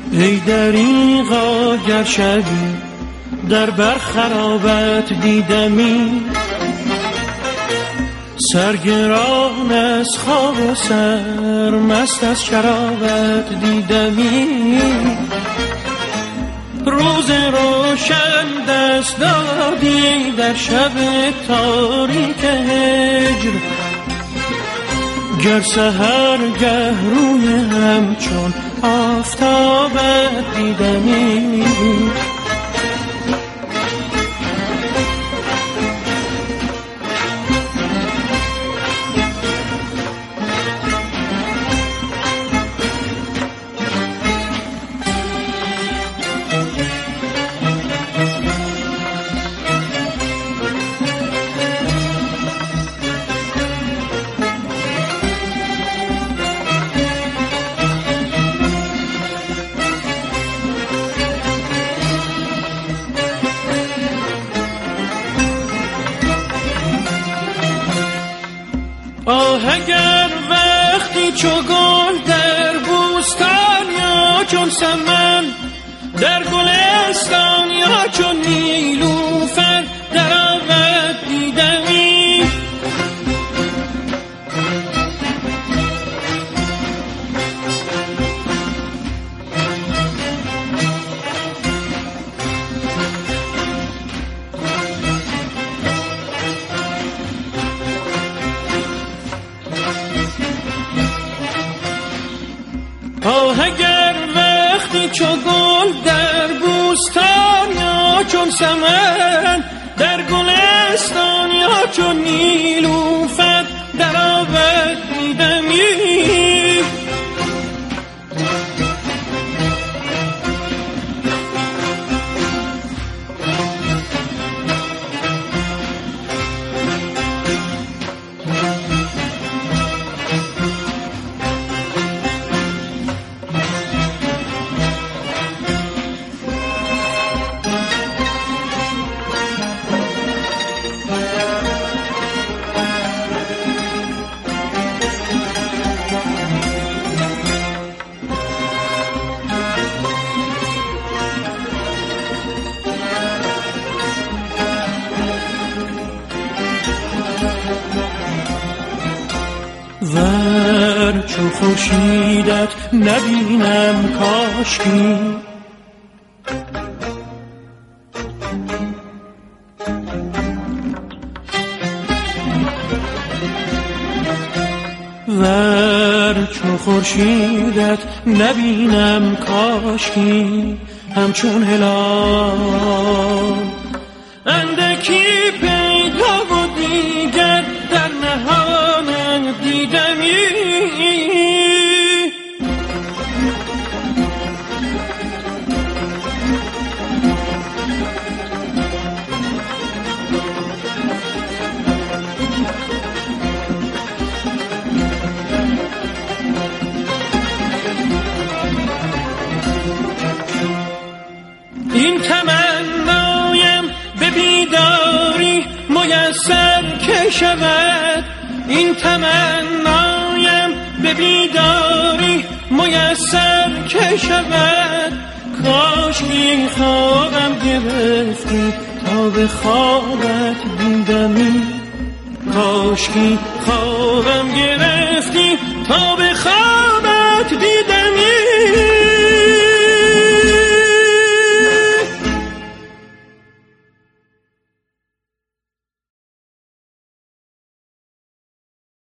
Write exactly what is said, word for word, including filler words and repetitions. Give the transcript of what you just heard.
ای دریغا گر شبی در بر خرابت دیدمی، سرگران از خواب و سر مست از شرابت دیدمی. روز روشن دست دادی در شب تاریک هجر، گر سحرگه روی همچون آفتابت دیدمی. آه اگر وقتی چو گل در بوستان یا چون سمن در گلستان یا چون نیلوفر در آمد دیدمی. آه اگر وقتی چو گل در بوستان یا چون سمن در گلستان یا چون نیلوفر در آمد دیدمی. ور چو خورشیدت نبینم کاشکی، ور چو خورشیدت نبینم کاشکی، همچون هلال اندکی پیدا و دیگر در نهان دیدمی. این تمنایم به بیداری میسر که شود، این تمنایم به بیداری میسر که شود. کاش بی خوابم گرفتی تا به خوابت دیدمی، کاش بی خوابم گرفتی تا به خوابت دیدمی.